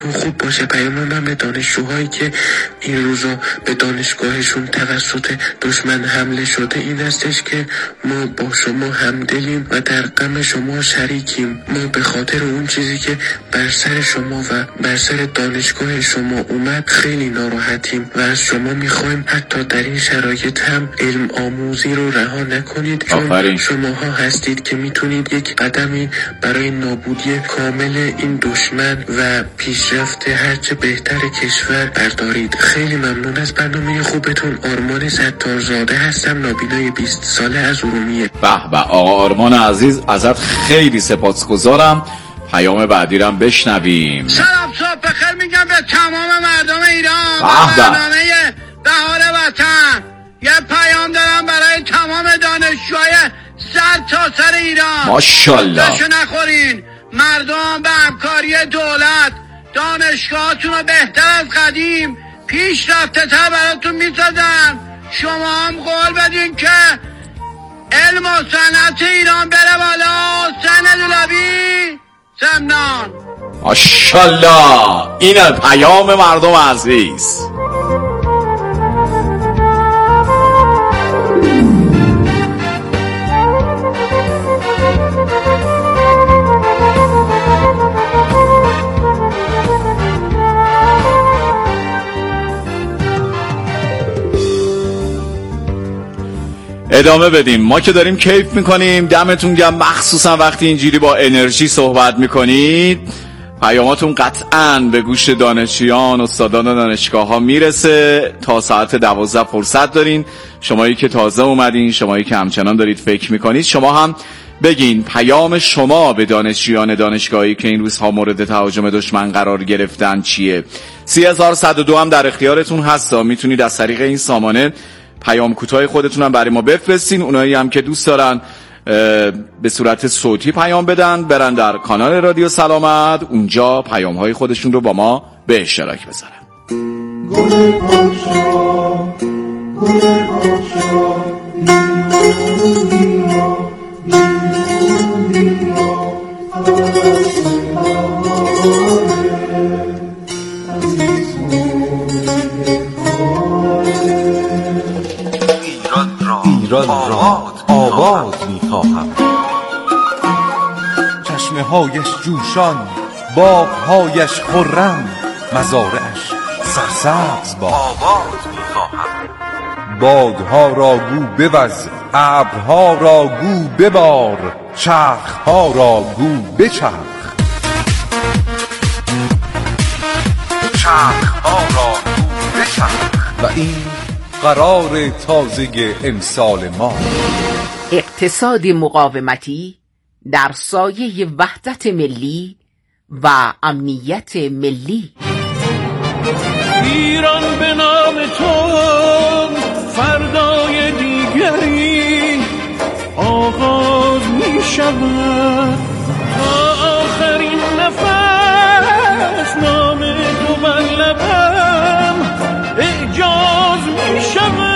خوب باشه. پیام من به دانشجوهایی که این روزا به دانشگاهشون توسط دشمن حمله شده این استش که ما با شما همدلیم و در غم شما شریکیم. ما به خاطر اون چیزی که بر سر شما و بر سر دانشگاه شما اومد خیلی ناراحتیم و از شما میخوایم حتی در این شرایط هم علم آموزی رو رها نکنید، چون شماها هستید که میتونید یک قدمی برای نابودی کامل این دشمن و پیشرفت هرچه بهتر کشور بردارید. خیلی ممنون از برنامه خوبتون. آرمان ستارزاده هستم، نابینای 20 ساله از ارومیه. به به آقا آرمان عزیز، ازت خیلی سپاسگزارم. پیام بعدی رو هم بشنویم. سلام صبح بخیر میگم به تمام مردم ایران. برنامه بهار وطن یه پیام دارم برای تمام دانشجوهای سر تا سر ایران. ماشاءالله نخورین. مردم به همکاری دولت دانشگاهاتون رو بهتر از قدیم پیشرفته تر براتون میسازن. شما هم قول بدین که علم و صنعت ایران بره بالا. حسین دولابی سمنان. ماشاءالله. این پیام مردم عزیز. ادامه بدیم. ما که داریم کیف میکنیم. دمتون گرم، مخصوصا وقتی اینجوری با انرژی صحبت میکنید. پیاماتون قطعاً به گوش دانشجویان، استادان دانشگاه ها میرسه. تا ساعت 12 فرصت دارین. شمایی که تازه اومدین، شمایی که همچنان دارید فکر میکنید، شما هم بگین پیام شما به دانشجویان دانشگاهی که این روزها مورد تهاجم دشمن قرار گرفتن چیه. 3102 هم در اختیارتون هست. میتونید از طریق این سامانه پیام کوتاه خودتون هم برای ما بفرستین. اونایی هم که دوست دارن به صورت صوتی پیام بدن، برن در کانال رادیو سلامت، اونجا پیام های خودشون رو با ما به اشتراک بذارن. گل پاشا، گل پاشا، ایران را آباد می‌خواهم. چشمه‌هایش جوشان، باغ‌هایش خرم، مزارعش سرسبز باد. آباد می‌خواهم. بادها را گو بوز، ابرها را گو ببار، چرخها را گو بچرخ، چرخها را گو بچرخ. و این قرار تازه امسال ما. اقتصاد مقاومتی در سایه وحدت ملی و امنیت ملی. ایران به نام تو فردای دیگری آغاز می شود، تا آخرین نفس نام تو بر لبم اعجاز می شود.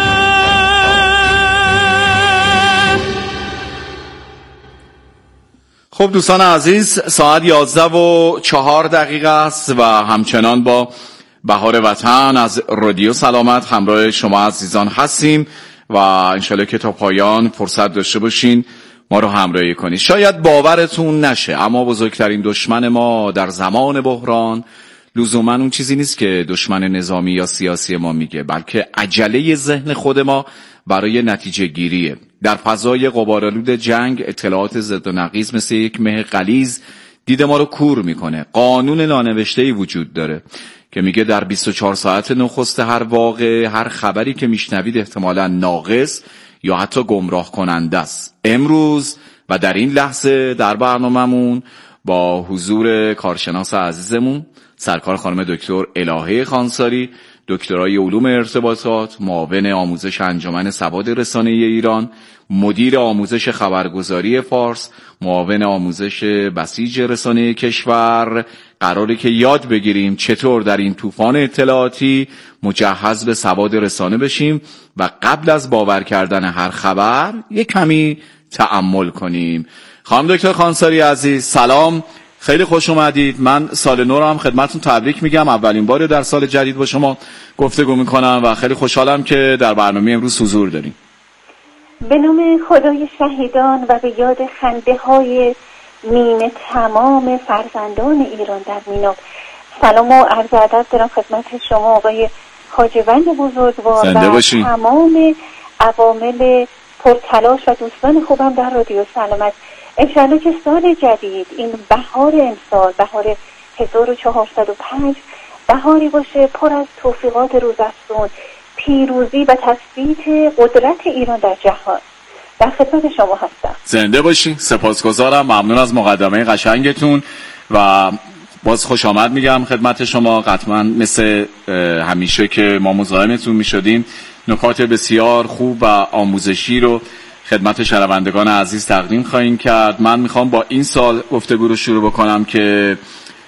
خب دوستان عزیز، ساعت 11:04 است و همچنان با بهار وطن از رادیو سلامت همراه شما عزیزان هستیم و انشالله که تا پایان فرصت داشته باشین ما رو همراهی کنید. شاید باورتون نشه اما بزرگترین دشمن ما در زمان بحران لزوما اون چیزی نیست که دشمن نظامی یا سیاسی ما میگه، بلکه عجله ذهن خود ما برای نتیجه گیریه. در فضای غبارآلود جنگ اطلاعات ضد و نقیض مثل یک مه غلیظ دید ما رو کور میکنه. قانون نانوشته‌ای وجود داره که میگه در 24 ساعت نخست هر واقعه، هر خبری که میشنوید احتمالاً ناقص یا حتی گمراه کننده است. امروز و در این لحظه در برنامه‌مون با حضور کارشناس عزیزمون سرکار خانم دکتر الهه خانساری، دکترای علوم ارتباطات، معاون آموزش انجمن سواد رسانه ایران، مدیر آموزش خبرگزاری فارس، معاون آموزش بسیج رسانه کشور، قراره که یاد بگیریم چطور در این طوفان اطلاعاتی مجهز به سواد رسانه بشیم و قبل از باور کردن هر خبر یک کمی تأمل کنیم. خانم دکتر خانساری عزیز سلام، خیلی خوش اومدید. من سال نو رو هم خدمتتون تبریک میگم. اولین بار در سال جدید با شما گفتگو میکنم و خیلی خوشحالم که در برنامه امروز حضور داریم. به نام خدای شهیدان و به یاد خنده های نیمه تمام فرزندان ایران در مینا، سلام و عرض ادب دارم خدمت شما آقای خواجه‌وند بزرگوار و تمام عوامل پرتلاش و دوستان خوبم در رادیو سلامت. انشاءالله که سال جدید، این بهار امسال، بهار 1405، بهاری باشه پر از توفیقات روزافزون، پیروزی و تثبیت قدرت ایران در جهان. در خدمت شما هستم. زنده باشین. سپاسگزارم، ممنون از مقدمه قشنگتون و باز خوش آمد میگم خدمت شما. قطعا مثل همیشه که ما مزاحمتون میشدیم نکات بسیار خوب و آموزشی رو خدمت شنوندگان عزیز تقدیم خواهیم کرد. من میخوام با این سال گفتگو رو شروع بکنم که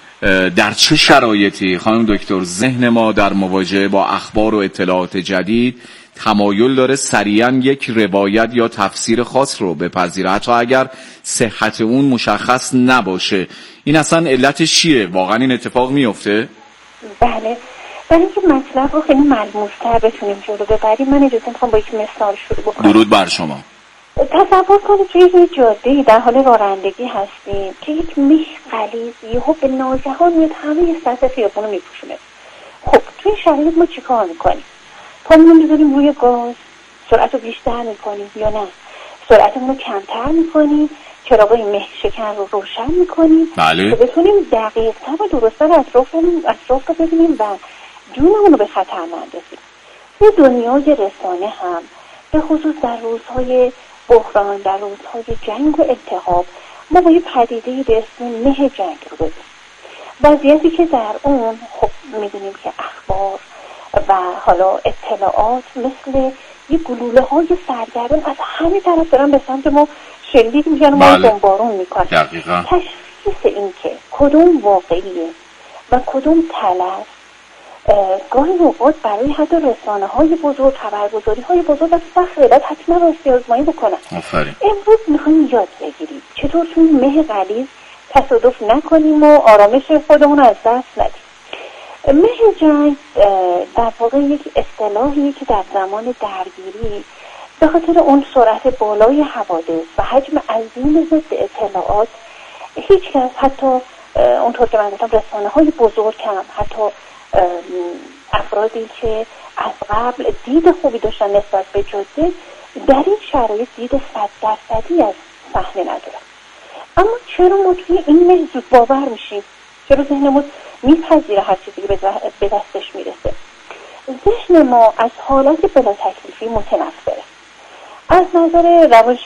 در چه شرایطی خانم دکتر ذهن ما در مواجهه با اخبار و اطلاعات جدید تمایل داره سریعا یک روایت یا تفسیر خاص رو بپذیره حتی اگر صحت اون مشخص نباشه. این اصلا علتش چیه؟ واقعا این اتفاق میفته؟ بله، برای اینکه مطلب رو خیلی ملموس‌تر بتونیم جلو ببریم من اجازه میخوام با یک مثال شروع بکنم. درود بر شما. تصور کنید توی یه جاده‌ای در حال رانندگی هستیم که یک مه غلیظ یهو به ناگهان میاد همه سطح خیابون رو میپوشونه. خب توی این شرایط ما چیکار میکنیم؟ پامون رو میذاریم روی گاز، سرعت رو بیشتر میکنیم یا نه سرعتمون رو کمتر میکنیم، چراغای مه شکن رو روشن میکنیم بله. که بتونیم دقیق‌تر و درست‌تر اطراف رو ببینیم و جونمون رو به خطر نندازیم. توی دنیای رسانه هم به خصوص در روزهای بحران، در روزهای جنگ و التهاب، ما با یه پدیده‌ای به اسم مه جنگ رو ببینیم. وضعیتی که در اون خب می‌دونیم که اخبار و حالا اطلاعات مثل یه گلوله‌های سرگردان از همه طرف دارن به سمت ما شلیک میشن و ما رو بمبارون میکنن. تشخیص این که کدوم واقعیه و کدوم تلف گاهی اوقات برای حتی رسانه‌های بزرگ، خبرگزاری‌های بزرگ از سخت علت حتما راستی آزمایی بکنن. امروز میخوایم یاد بگیریم چطور توی مه غلیظ تصادف نکنیم و آرامش خودمون از دست ندیم. مه جنگ در واقع یک اصطلاحیه که در زمان درگیری به خاطر اون سرعت بالای حوادث و حجم عظیم ضد اطلاعات هیچ کس، حتی اونطور که من گفتم رسانه‌های بزرگ هم، حتی افرادی که از قبل دید خوبی داشتن نسبت به جاده، در این شرایط دید 100% از صحنه ندارن. اما چرا ما توی این مه زود باور میشیم؟ چرا ذهنمون میپذیره هر چیزی که به دستش میرسه؟ ذهن ما از حالت بلا تکلیفی متنفره. از نظر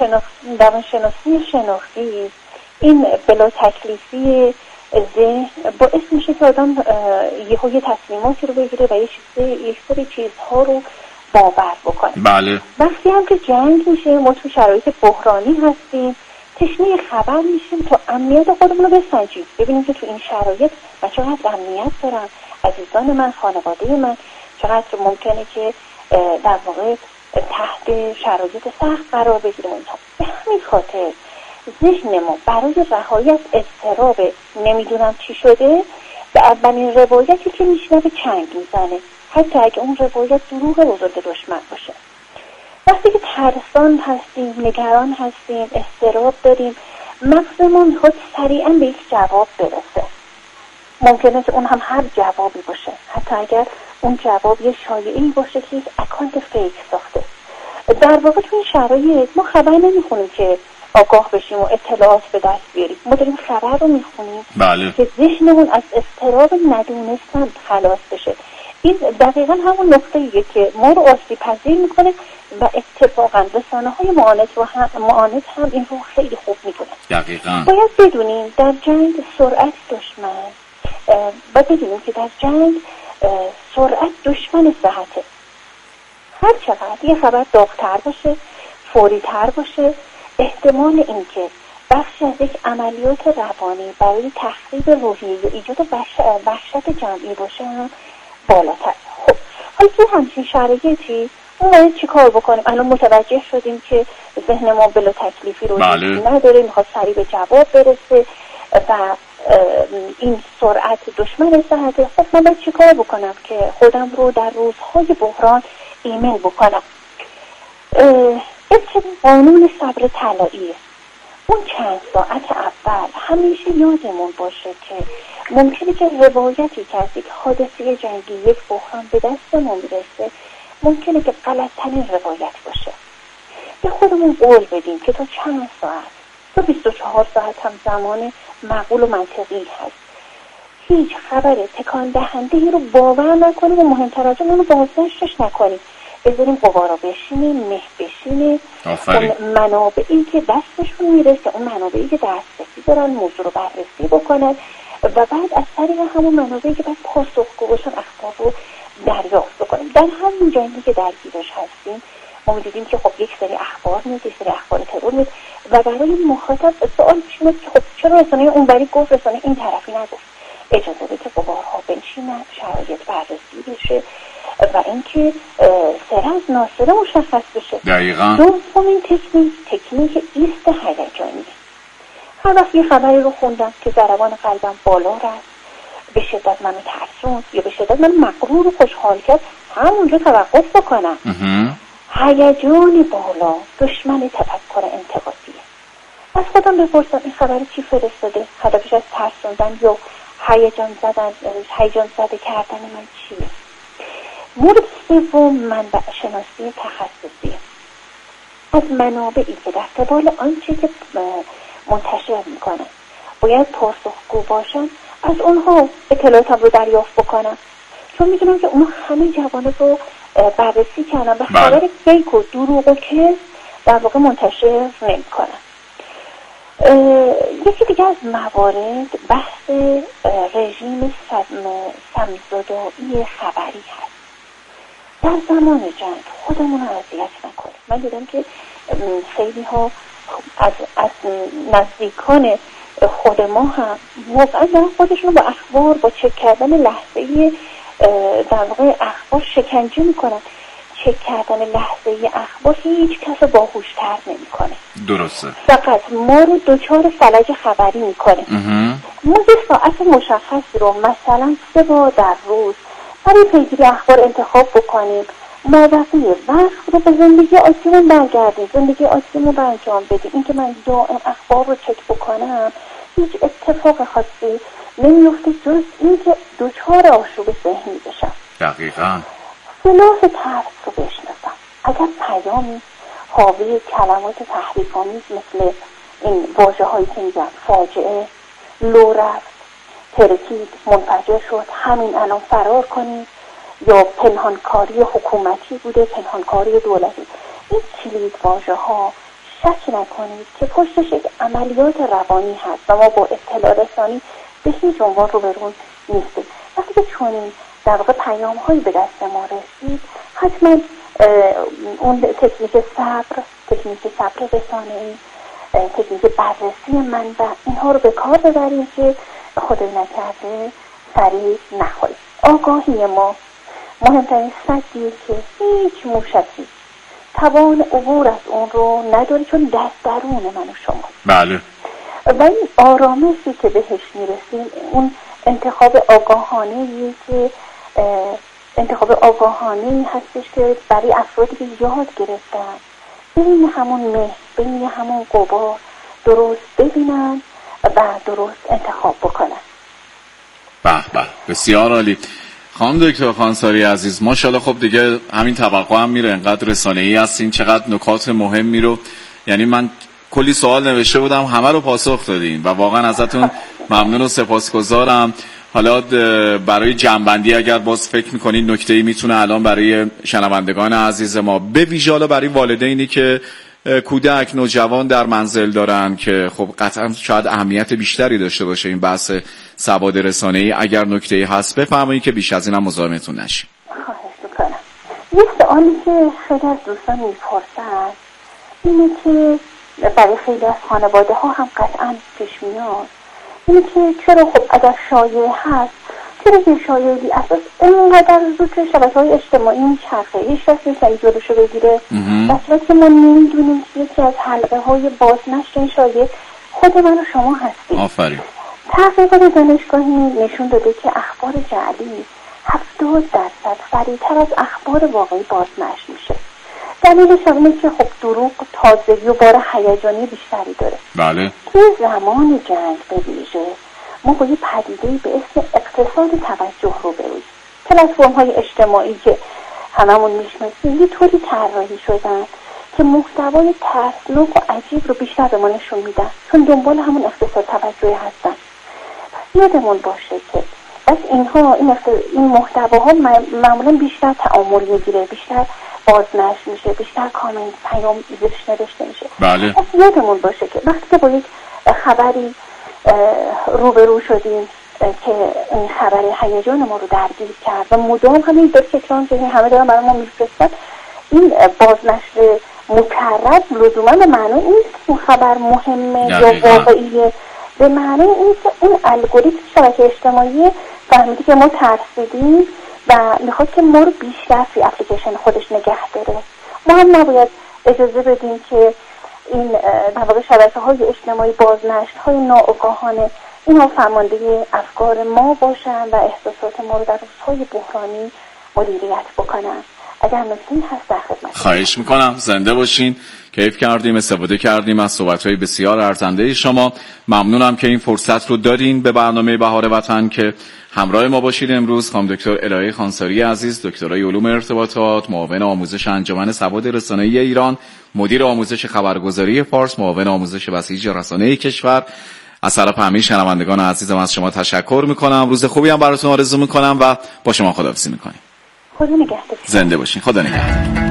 روانشناسی شناختی این بلا تکلیفی ذهن باعث میشه که آدم یه تصمیماتی رو بگیره و یک سری چیزها رو باور بکنه. بله. وقتی هم که جنگ میشه، ما تو شرایط بحرانی هستیم، تشنه خبر میشیم تا امنیت خودمون رو بسنجیم، ببینیم که تو این شرایط من چقدر امنیت دارم، عزیزان من، خانواده من چقدر ممکنه که در واقع تحت شرایط سخت قرار بگیریم. به همین خاطر ذهن ما برای رهایی از اضطراب نمیدونم چی شده به اولین روایتی که میشنوه چنگ میزنه، حتی اگه اون روایت دروغ بزرگ دشمن باشه. وقتی که ترسان هستیم، نگران هستیم، اضطراب داریم، مغزمون میخواد سریعا به یک جواب برسه. ممکنه که اون هم هر جوابی باشه، حتی اگر اون جواب یه شایعه‌ای باشه که یک اکانت فیک ساخته. در واقع تو این شرایط ما خبر نمیخونیم که آگاه بشیم و اطلاعات به دست بیاریم، ما داریم خبر رو میخونیم بله. که ذهنمون از اضطراب ندونستن خلاص بشه. این دقیقا همون نقطه‌ایه که ما رو آسیب پذیر میکنه و اتفاقا رسانه‌های معاند هم این رو خیلی خوب میدونن. دقیقاً باید بدونیم در جنگ سرعت دشمن، باید بدونیم که در جنگ سرعت دشمن صحته. هر چقدر یه خبر داغ‌تر باشه، فوری‌تر باشه، احتمال این که بخشی از یک عملیات روانی برای تخریب روحیه یا ایجاد وحشت جمعی باشه هم بالاتر. خب حالا تو همچین شرایطی ما باید چی کار بکنیم؟ الان متوجه شدیم که ذهن ما بلا تکلیفی رو نداره، میخواد سریع به جواب برسه و این سرعت دشمن ساعته، خب من باید چی کار بکنم که خودم رو در روزهای بحران ایمن بکنم؟ قانون صبر طلاییه. اون چند ساعت اول همیشه یادمون باشه که ممکنه که روایتی که از یک حادثه جنگی، یک بحران به دستمون میرسه، ممکنه که غلط‌ترین روایت باشه. به خودمون قول بدیم که تا چند ساعت، تا 24 ساعت هم زمان معقول و منطقی هست، هیچ خبر تکان دهنده رو باور نکنیم و مهمتر از اون رو بازداشتش نکنیم. بذاریم قوارا بشینه، مه بشینه، اون منابعی که دستشون میرسه، اون منابعی که دسترسی دارن موضوع رو بررسی بکنن و بعد از طریق همون منابعی که باید پاسخگو باشن اخبار رو دریافت بکنیم. در همین جنگی که درگیرش هستیم ما دیدیم که خب یک سری اخبار میاد، یک سری اخبار ترور میاد و برای مخاطب سوال پیش میاد که خب چرا رسانه اون بری گفت، رسانه این طرفی نگفت؟ اجازه بده که قوارها بنشینن، شرایط بررسی بشه و اینکه سر از ناصره مشخص بشه. دقیقاً. دومین تکنیک ایست هیجانی. هر وقت یه خبری رو خوندم که ضربان قلبم بالا رفت، به شدت منو ترسوند یا به شدت منو مغرور و خوشحال کرد، همونجا توقف بکنم. هیجان بالا دشمن تفکر انتقادیه. از خودم بپرسم این خبر چی فرستاده؟ هدفش از ترسوندن یا هیجان زده کردن من چیه؟ مورد سوم منبع شناسی تخصصی. از منابعی که در قبال آنچه که منتشر میکنن باید پاسخگو باشن، از اونها اطلاعاتم رو دریافت بکنم، چون میدونم که اونها همه جوانب رو بررسی کردن و خبر فیک و دروغ و کذب در واقع منتشر نمیکنن. یکی دیگه از موارد بحث رژیم سمزدایی خبری هست. در زمان جنگ خودمون رو اذیت نکنیم. من دیدم که خیلی ها از نزدیکان خود ما هم واقعا دارن خودشون رو با اخبار، با چک کردن لحظه‌ای در واقع اخبار شکنجه میکنن. چک کردن لحظه‌ای اخبار هیچ کس باهوش‌تر نمیکنه. درسته. فقط ما رو دچار فلج خبری میکنه. ما یه ساعت مشخصی رو مثلا 3 بار در روز برای پیگیری اخبار انتخاب بکنیم، موقعی وقت رو به زندگی عادیمون برگردیم، زندگی عادیمون رو انجام بدیم. این که من دائم اخبار رو چک بکنم هیچ اتفاق خاصی نمیفته جز این که دچار آشوب ذهنی بشم. دقیقاً. خلاف ترس رو بشناسم. اگر پیامی حاوی کلمات تحریف‌آمیز مثل این واژه‌هایی که میگن فاجعه، لو رفت، ترکید، منفجر شد، همین الان فرار کنید، یا پنهانکاری حکومتی بوده، پنهانکاری دولتی، این کلید واژه‌ها شک نکنید که پشتش یک عملیات روانی هست و ما با اطلاع رسانی به هیچ عنوان روبرو نیستیم. وقتی که چنین در واقع پیام‌هایی به دست ما رسید، حتما اون تکنیک صبر رسانه‌ای، تکنیک بررسی منبع، اینها رو به کار ببریم که خدای نکرده سریع نخوریم. آگاهی ما مهمترین سدیه که هیچ موشکی توان عبور از اون رو نداره، چون دست درون من و شما. بله. و این آرامشی که بهش میرسیم، اون انتخاب آگاهانه‌ای که انتخاب آگاهانه‌ای هستش که برای افرادی که یاد گرفتن بین همون مه، بین همون غبار درست ببینن و درست انتخاب بکنن. به به، بسیار عالی. خانم دکتر خانساری عزیز، ماشاءالله. خب دیگه همین توقع هم میره، انقدر رسانه‌ای هستین، چقدر نکات مهمی رو، یعنی من کلی سوال نوشته بودم همه رو پاسخ دادین و واقعا ازتون ممنون و سپاسگزارم. حالا برای جمع‌بندی اگر باز فکر میکنین نکته‌ای میتونه الان برای شنوندگان عزیز ما، به ویژه حالا برای والدینی که کودک نوجوان در منزل دارن که خب قطعا شاید اهمیت بیشتری داشته باشه این بحث سواد رسانه‌ای، اگر نکته‌ای هست بفرمایید که بیش از اینم مزاحمتون نشیم. خواهش میکنم. یه سوالی که خیلی از دوستان میپرسن اینه که برای خیلی از خانواده ها هم قطعا پیش میاد، اینه که چرا خب اگر شایعه هست، چرا یه شایعه بی اساس اینقدر زود توی شبکه‌های اجتماعی میچرخه؟ هیچ کس نیست این جلوشو بگیره. در صورتی که ما نمیدونیم که یکی از حلقه های بازنشر این شایعه خود من و شما هستیم. آفرین. تحقیقات دانشگاهی نشون داده که اخبار جعلی 70% سریعتر از اخبار واقعی بازنشر میشه. دلیلش اینه که خب دروغ تازگی و بار هیجانی بیشتری داره. بله. توی زمان جنگ به ویژه ما با یه پدیده‌ای به اسم اقتصاد توجه رو برویم. پلتفرم‌های اجتماعی که هممون میشناسیم یه طوری طراحی شدن که محتوای ترسناک و عجیب رو بیشتر به ما نشون میدن، چون دنبال همون اقتصاد توجهی هستن. یادمون باشه که بس این محتواها معمولا بیشتر تعامل میگیره، بیشتر بازنشر میشه، بیشتر کامنت پیام زیرش نوشته میشه. بله. بس یادمون باشه که وقتی که با یک خبری روبرو شدیم که این خبر هیجان ما رو درگیر کرد و مدام همین دو تکرار که همه دارن برای ما میفرستن، این بازنشر مکرر لزوما به معنی نیست که خبر مهمه یا واقعیه، به معنی این که این الگوریتم شبکه اجتماعی فهمیدی که ما ترسیدیم و میخواد که ما رو بیشتر توی اپلیکیشن خودش نگه داره. ما هم نباید اجازه بدیم که این در واقع شبکه‌های اجتماعی بازنشرهای ناآگاهانه اینا فرمانده افکار ما باشن و احساسات ما رو در روزهای بحرانی مدیریت بکنن. اگر مثلی هست در خدمت. خواهش میکنم، زنده باشین. کیف کردیم، استفاده کردیم از صحبت‌های بسیار ارزنده شما. ممنونم که این فرصت رو دارین به برنامه بهار وطن که همراه ما باشید. امروز خانم دکتر الهه خانساری عزیز، دکترای علوم ارتباطات، معاون آموزش انجمن سواد رسانه‌ای ایران، مدیر آموزش خبرگزاری فارس، معاون آموزش بسیج رسانه‌ای کشور. از طرف همه شنوندگان عزیزم از شما تشکر میکنم. روز خوبی هم براتون آرزو میکنم و با شما خداحافظی میکنیم. خدا نگهدار. زنده باشین. خدا نگهدار.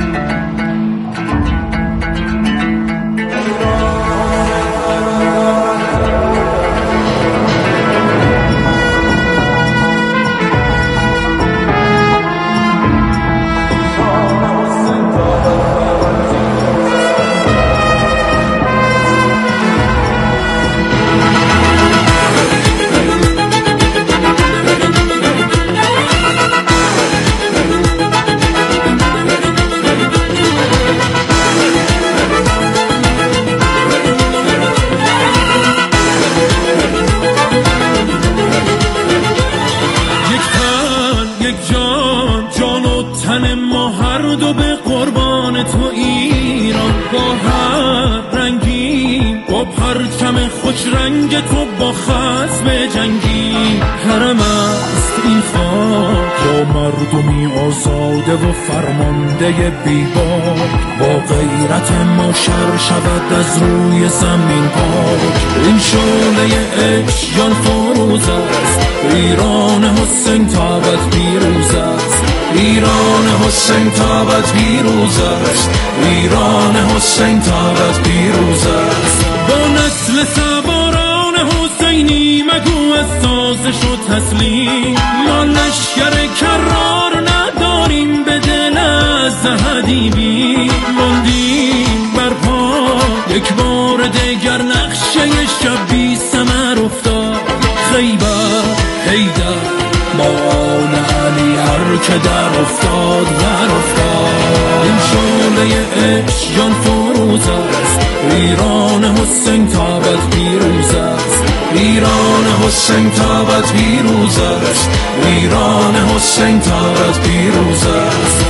خوش رنگ تو با خز به جنگی، حرم است این خاک با مردمی آزاده و فرمانده بیباک، با غیرت ما شر شود از روی زمین پاک. این شعله عشق جان فروز است، ایران حسین تابت پیروز است، ایران حسین تابت پیروز است، ایران حسین تابت پیروز است. با نسل سواران حسینی مگو از سازش و تسلیم، ما لشکر کرار نداریم به دل از حدیبی، ماندیم برپا یک بار دیگر نقشه شب بی ثمر افتاد، خیبر حیدر با آل علی هر که در افتاد در افتاد. این شعله عشق جان فروز است، ایران حسین تابت پیروز است، ایران حسین تابت پیروز است، ایران حسین تابت پیروز است.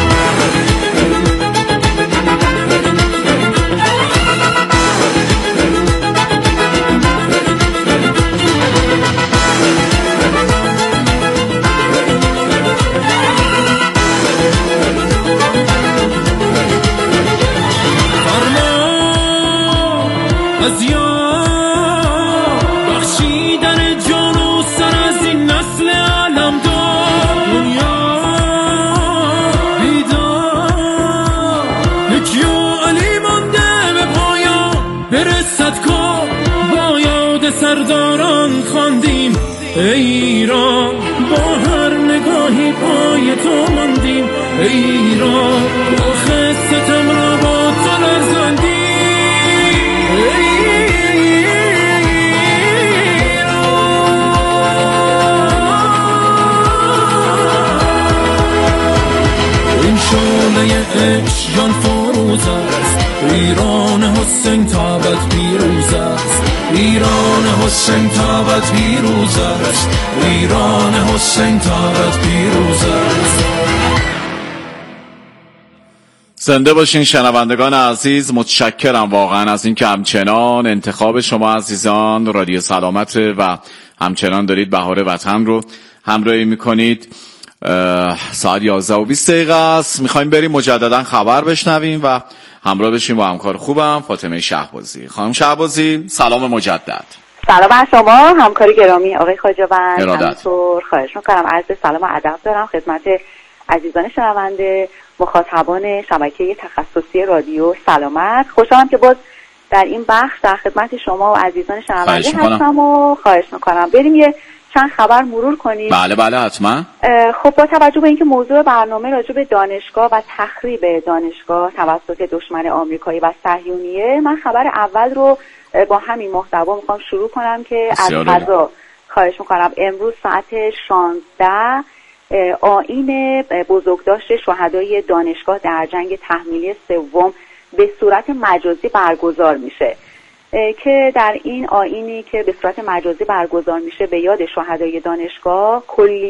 از یار بخشیدن جان و سر از این نسل علمدار، دنیا بیدار یکی علی مانده به پایان، برسد کار با یاد سرداران خواندیم ایران، با هر نگاهی پای تو ماندیم ایران، آخه ستم را با تو لرزاندیم. شعله عشق جان فروز است، ایران حسین تابت پیروز است، ایران حسین تابت پیروز است، ایران حسین تابت پیروز است. زنده باشین شنوندگان عزیز. متشکرم واقعا از این که همچنان انتخاب شما عزیزان رادیو سلامت و همچنان دارید بهار وطن رو همراهی میکنید. ساعت 11:20 است. میخوایم بریم مجددا خبر بشنویم و همراه بشیم با همکار خوبم فاطمه شهبازی. خانم شهبازی سلام مجدد. سلام بر شما همکار گرامی آقای خواجه‌وند. همینطور خواهش میکنم عرض سلام و ادب دارم خدمت عزیزان شنونده مخاطبان شبکه تخصصی رادیو سلامت. خوشحالم که باز در این بخش در خدمت شما و عزیزان شنونده هستم و خواهش میکنم بریم یه چند خبر مرور کنیم. بله حتما. خب با توجه به اینکه موضوع برنامه راجع به دانشگاه و تخریب دانشگاه توسط دشمن آمریکایی و صهیونیه، من خبر اول رو با همین محتوا میخوام شروع کنم که از قضا خواهش میکنم امروز ساعت 16 آیین بزرگداشت شهدای دانشگاه در جنگ تحمیلی سوم به صورت مجازی برگزار میشه که در این آیینی که به صورت مجازی برگزار میشه به یاد شهدای دانشگاه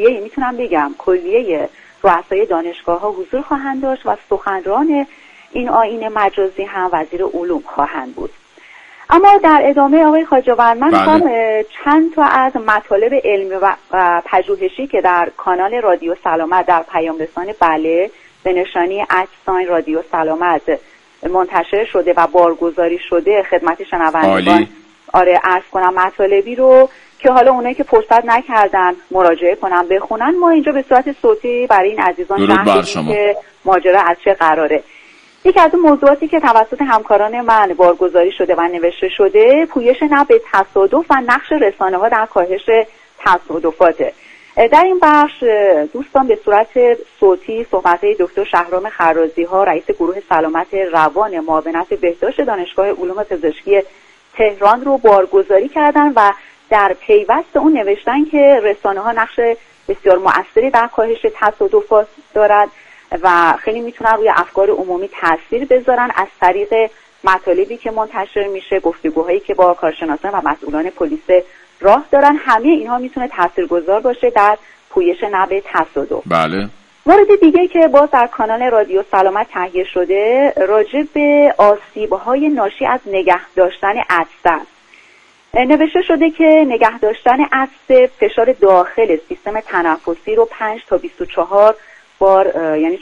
کلیه رؤسای دانشگاه ها حضور خواهند داشت و سخنران این آیین مجازی هم وزیر علوم خواهند بود. اما در ادامه آقای خواجه‌وند من میخوام چند تا از مطالب علمی و پژوهشی که در کانال رادیو سلامت در پیام رسان بله به نشانی @ رادیو سلامت منتشر شده و بارگذاری شده خدمت شنوندگان عرض کنم. مطالبی رو که حالا اونایی که فرصت نکردن مراجعه کنن بخونن، ما اینجا به صورت صوتی برای این عزیزان شرح میدیم که ماجرا از چه قراره. یکی از اون موضوعاتی که توسط همکاران من بارگذاری شده و نوشته شده پویش نه به تصادف و نقش رسانه‌ها در کاهش تصادفاته. در این بخش دوستان به صورت صوتی صحبت‌های دکتر شهرام خرازی‌ها رئیس گروه سلامت روان معاونت بهداشت دانشگاه علوم پزشکی تهران رو بارگذاری کردن و در پیوست اون نوشتن که رسانه‌ها نقش بسیار مؤثری در کاهش تصادفات دارد و خیلی میتونن روی افکار عمومی تاثیر بذارن از طریق مطالبی که منتشر میشه، گفتگوهایی که با کارشناسان و مسئولان پلیس راه دارن. همه اینها میتونه تاثیرگذار باشه در پویش نبض تصادف. بله. مورد دیگه که باز در کانال رادیو سلامت تهیه شده راجع به آسیب‌های ناشی از نگه داشتن عطسه نوشته شده که نگه داشتن عطسه فشار داخل سیستم تنفسی رو 5 تا 24 بار یعنی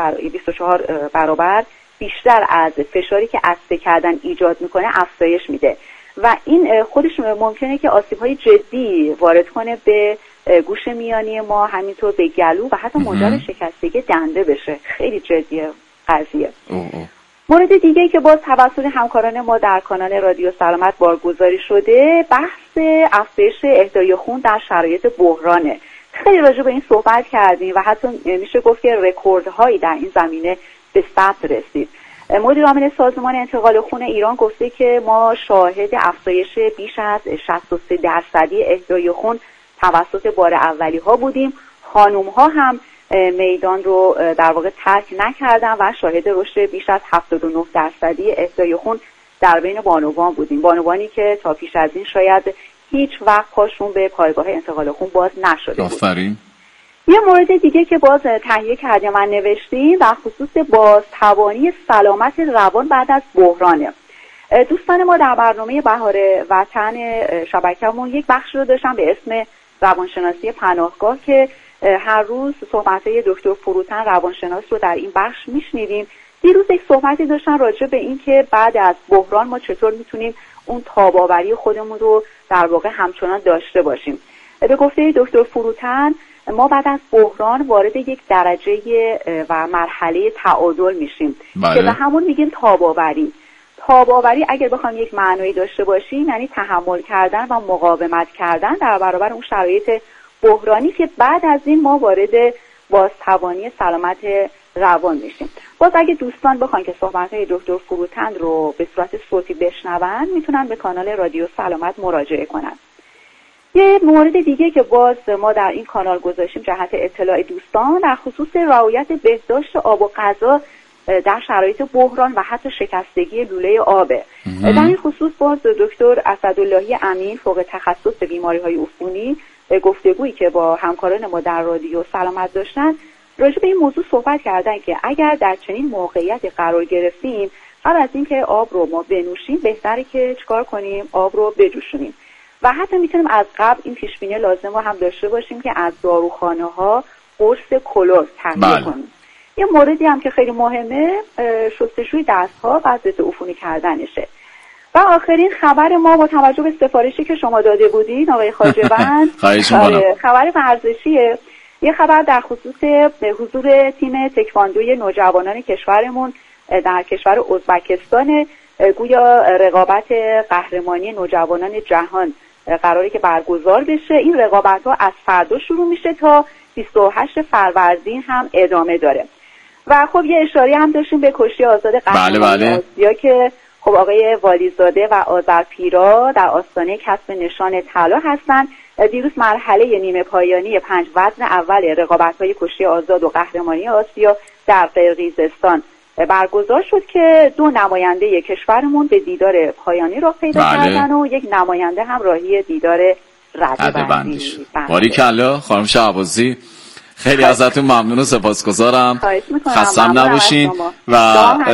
24 برابر بیشتر از فشاری که عطسه کردن ایجاد میکنه افزایش میده و این خودش ممکنه که آسیب‌های جدی وارد کنه به گوش میانی ما، همینطور به گلو و حتی منجر شکستگی دنده بشه. خیلی جدیه قضیه. مورد دیگه که باز توسط همکاران ما در کانال رادیو سلامت بارگذاری شده بحث افزایش اهدای خون در شرایط بحرانه. خیلی راجع به این صحبت کردیم و حتی میشه گفت که رکوردهایی در این زمینه به ثبت رسید. مدیر عامل سازمان انتقال خون ایران گفته که ما شاهد افزایش بیش از 63% اهدای خون توسط بار اولی ها بودیم. خانم ها هم میدان رو در واقع ترک نکردن و شاهد رشد بیش از 79% اهدای خون در بین بانوان بودیم. بانوانی که تا پیش از این شاید هیچ وقت پاشون به پایگاه انتقال خون باز نشده بود. آفرین. یه مورد دیگه که باز تهیه کردیم و نوشتیم در خصوص بازتوانی سلامت روان بعد از بحرانه. دوستان ما در برنامه بهار وطن شبکه‌مون یک بخش رو داشتن به اسم روانشناسی پناهگاه که هر روز صحبت‌های دکتر فروتن روانشناس رو در این بخش میشنیدیم. دیروز یک صحبتی داشتن راجع به این که بعد از بحران ما چطور میتونیم اون تاب‌آوری خودمون رو در واقع همچنان داشته باشیم. به گفته دکتر فروتن ما بعد از بحران وارد یک درجه و مرحله تعادل میشیم که به همون میگیم تاب‌آوری. تاب‌آوری اگر بخوام یک معنایی داشته باشیم یعنی تحمل کردن و مقاومت کردن در برابر اون شرایط بحرانی که بعد از این ما وارد بازتوانی سلامت روان میشیم. باز اگه دوستان بخوان که صحبت‌های دکتر فروتن رو به صورت صوتی بشنون میتونن به کانال رادیو سلامت مراجعه کنن. یه مورد دیگه که باز ما در این کانال گذاشتیم جهت اطلاع دوستان در خصوص رعایت بهداشت آب و غذا در شرایط بحران و حتی شکستگی لوله آبه. در این خصوص باز دکتر اسداللهی امین فوق تخصص بیماری‌های عفونی گفتگویی که با همکاران ما در رادیو سلامت داشتن راجع به این موضوع صحبت کردن که اگر در چنین موقعیتی قرار گرفتیم قبل از اینکه آب رو ما بنوشیم بهتره که چیکار کنیم؟ آب رو بجوشونیم و حتی میتونیم از قبل این پیش‌بینی لازم رو هم داشته باشیم که از داروخانه‌ها قرص کلور تهیه کنیم. یه موردی هم که خیلی مهمه شستشوی دست‌ها و ضد عفونی کردنشه. و آخرین خبر ما با توجه به سفارشی که شما داده بودین آقای خواجه‌بند خبر ورزشیه. یه خبر در خصوص حضور تیم تکواندوی نوجوانان کشورمون در کشور ازبکستان. گویا رقابت قهرمانی نوجوانان جهان قراره که برگزار بشه. این رقابت‌ها از فردا شروع میشه تا 28 فروردین هم ادامه داره. و خب یه اشاره هم داشتیم به کشتی آزاد قهرمانی آسیا که خب آقای والیزاده و آذرپیرا در آستانه کسب نشان طلا هستن. دیروز مرحله نیمه پایانی 5 وزن اول رقابت‌های کشتی آزاد و قهرمانی آسیا در قرقیزستان برگزار شد که 2 نماینده کشورمون به دیدار پایانی راه پیدا کردن و یک نماینده هم راهی دیدار رده‌بندی شد. باریکلا خانم شهبازی، خیلی ازتون ممنون و سپاسگزارم. خستم نباشین و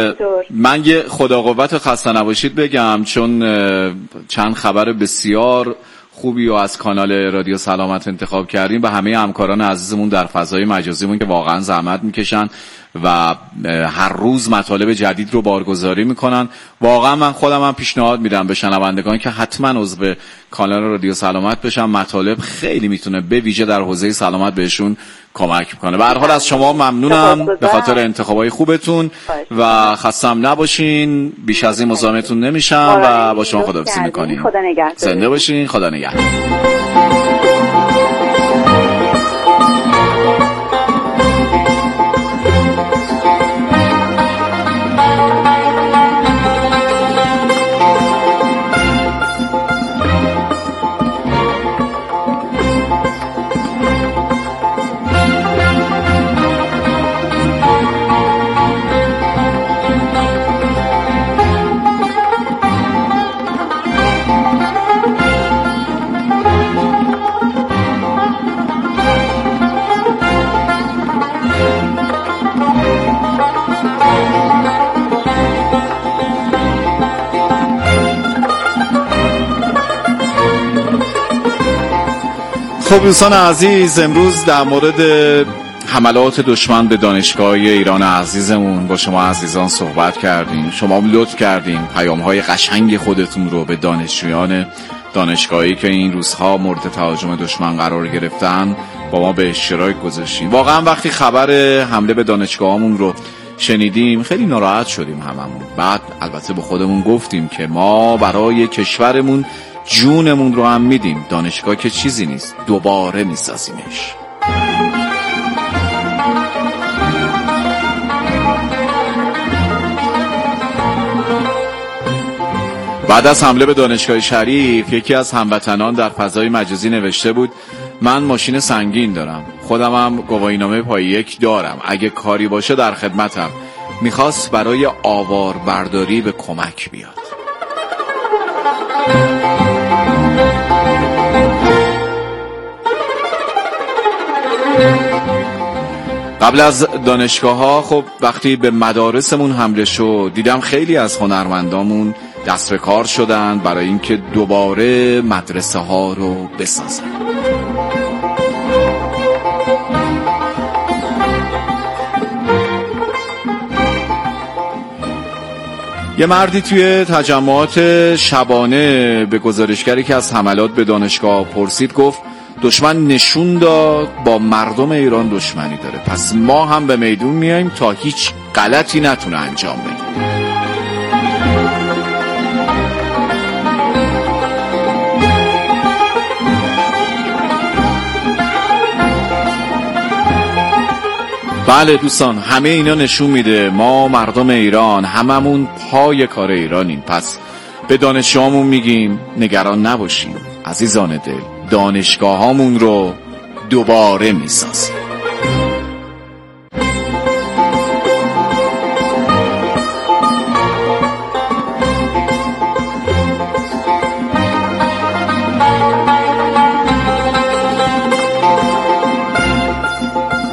من یه خدا قوت و خسته نباشید بگم، چون چند خبر بسیار خوبی و از کانال رادیو سلامت انتخاب کردیم و همه همکاران عزیزمون در فضای مجازیمون که واقعا زحمت میکشن و هر روز مطالب جدید رو بارگذاری میکنن. واقعا من خودم هم پیشنهاد میدم به شنوندگان که حتما عضو کانال رادیو سلامت بشن. مطالب خیلی میتونه به ویژه در حوزه سلامت بهشون کمک میکنه. به هر حال از شما ممنونم به خاطر انتخابای خوبتون و خستم نباشین. بیش از این مزاحمتون نمیشم و با شما خداحافظی میکنیم. خدا نگهدار. زنده باشین. خدا نگهدار. خب دوستان عزیز، امروز در مورد حملات دشمن به دانشگاه ایران عزیزمون با شما عزیزان صحبت کردیم. شما لطف کردیم پیام‌های قشنگ خودتون رو به دانشجویان دانشگاهی که این روزها مورد تهاجم دشمن قرار گرفتن با ما به اشتراک گذاشتیم. واقعا وقتی خبر حمله به دانشگاهمون رو شنیدیم خیلی ناراحت شدیم هممون. بعد البته به خودمون گفتیم که ما برای کشورمون جونمون رو هم میدیم. دانشگاه که چیزی نیست، دوباره میسازیمش. بعد از حمله به دانشگاه شریف یکی از هموطنان در فضای مجازی نوشته بود من ماشین سنگین دارم، خودم هم گواهینامه پای 1 دارم، اگه کاری باشه در خدمتم. میخواست برای آوار برداری به کمک بیاد. قبل از دانشگاه ها خب وقتی به مدارسمون حمله شد دیدم خیلی از هنرمندامون دست به کار شدن برای اینکه دوباره مدرسه ها رو بسازن. یه مردی توی تجمعات شبانه به گزارشگری که از حملات به دانشگاه پرسید گفت دشمن نشون داد با مردم ایران دشمنی داره، پس ما هم به میدون میایم تا هیچ غلطی نتونه انجام بده. بله دوستان، همه اینا نشون میده ما مردم ایران هممون پای کار ایرانیم. پس به دانشجوامون میگیم نگران نباشیم عزیزان دل، دانشگاهامون رو دوباره میسازیم.